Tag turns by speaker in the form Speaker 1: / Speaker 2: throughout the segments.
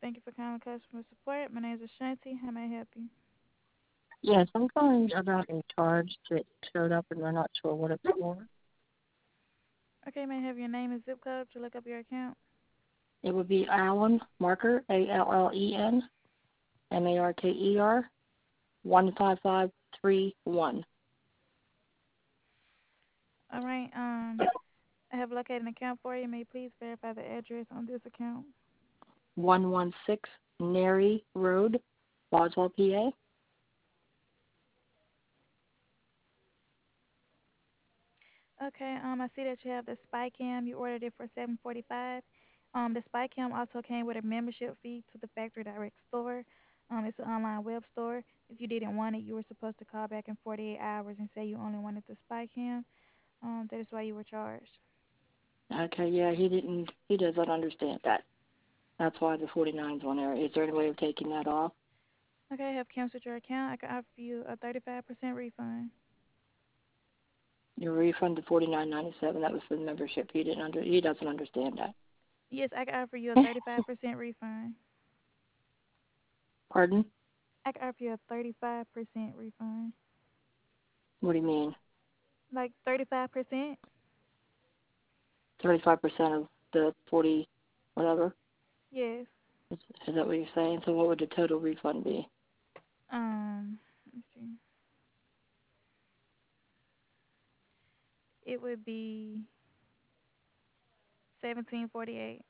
Speaker 1: Thank you for calling customer support. My name is Ashanti. How may I help you?
Speaker 2: Yes, I'm calling about a charge that showed up and we're not sure what it's for.
Speaker 1: Okay, may I have your name and zip code to look up your account?
Speaker 2: It would be Allen Marker, Allen, Marker, 15531.
Speaker 1: All right. I have located an account for you. May you please verify the address on this account?
Speaker 2: 116 Nary Road, Boswell, PA.
Speaker 1: Okay. I see that you have the Spy Cam. You ordered it for 745. The Spy Cam also came with a membership fee to the Factory Direct store. It's an online web store. If you didn't want it, you were supposed to call back in 48 hours and say you only wanted the Spy Cam. That is why you were charged.
Speaker 2: Okay, yeah, he doesn't understand that. That's why the 49's on there. Is there any way of taking that off?
Speaker 1: Okay, I have canceled your account. I can offer you a 35% refund.
Speaker 2: Your refund to 49.97. That was for the membership. He doesn't understand that.
Speaker 1: Yes, I can offer you a 35% refund.
Speaker 2: Pardon?
Speaker 1: I can offer you a 35% refund.
Speaker 2: What do you mean?
Speaker 1: Like 35%?
Speaker 2: 35% of the 40 whatever?
Speaker 1: Yes.
Speaker 2: Is that what you're saying? So what would the total refund be?
Speaker 1: Let's see. It would be 1748.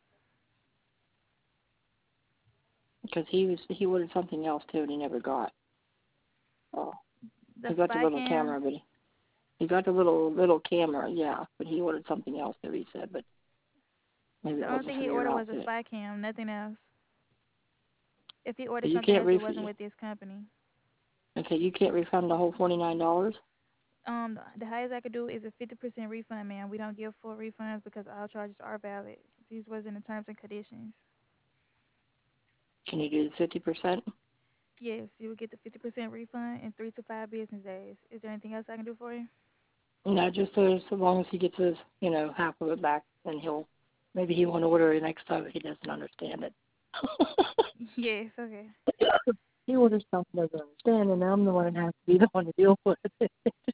Speaker 2: Because he ordered something else too and he never got. Oh,
Speaker 1: The
Speaker 2: he got the
Speaker 1: spy
Speaker 2: little
Speaker 1: cam.
Speaker 2: camera, but he got the little camera, yeah. But he ordered something else too. He said, but maybe
Speaker 1: The
Speaker 2: it
Speaker 1: only
Speaker 2: wasn't
Speaker 1: thing
Speaker 2: from
Speaker 1: he
Speaker 2: your
Speaker 1: ordered was a
Speaker 2: outfit.
Speaker 1: spy cam, nothing else. If he
Speaker 2: But
Speaker 1: ordered
Speaker 2: you
Speaker 1: something
Speaker 2: can't
Speaker 1: else, it wasn't
Speaker 2: refund.
Speaker 1: with this company.
Speaker 2: Okay, you can't refund the whole $49.
Speaker 1: The highest I could do is a 50% refund, ma'am. We don't give full refunds because all charges are valid. These was in the terms and conditions.
Speaker 2: Can you do the 50%?
Speaker 1: Yes, you will get the 50% refund in 3 to 5 business days. Is there anything else I can do for you?
Speaker 2: No, just so long as he gets his, half of it back, then maybe he won't order it next time if he doesn't understand it.
Speaker 1: Yes, okay.
Speaker 2: He orders something doesn't understand, and I'm the one that has to be the one to deal with it.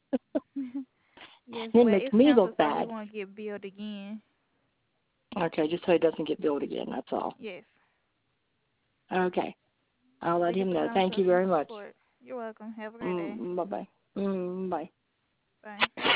Speaker 1: Yes,
Speaker 2: It
Speaker 1: well,
Speaker 2: makes
Speaker 1: it's
Speaker 2: me look
Speaker 1: canceled, so he
Speaker 2: bad.
Speaker 1: won't get billed again.
Speaker 2: Okay, just so he doesn't get billed again, that's all.
Speaker 1: Yes.
Speaker 2: Okay, I'll let
Speaker 1: Thank you
Speaker 2: him
Speaker 1: for
Speaker 2: know.
Speaker 1: calling
Speaker 2: Thank you
Speaker 1: customer
Speaker 2: very much.
Speaker 1: support. You're welcome. Have a great day.
Speaker 2: Bye-bye. Bye.
Speaker 1: Bye.